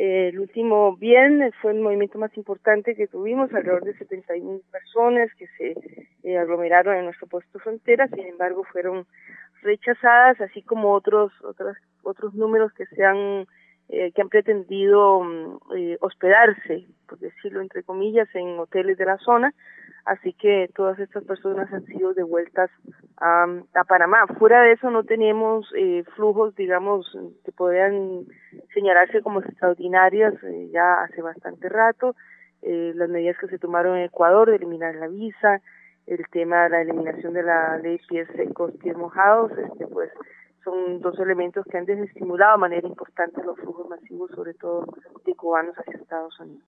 El último viernes fue el movimiento más importante que tuvimos, alrededor de 70,000 personas que se aglomeraron en nuestro puesto frontera. Sin embargo, fueron rechazadas, así como otros números que han pretendido hospedarse, por decirlo entre comillas, en hoteles de la zona. Así que todas estas personas han sido devueltas a Panamá. Fuera de eso no tenemos flujos, digamos, que podrían señalarse como extraordinarias ya hace bastante rato. Las medidas que se tomaron en Ecuador de eliminar la visa, el tema de la eliminación de la ley pies secos, pies mojados, pues son dos elementos que han desestimulado de manera importante los flujos masivos, sobre todo de cubanos hacia Estados Unidos.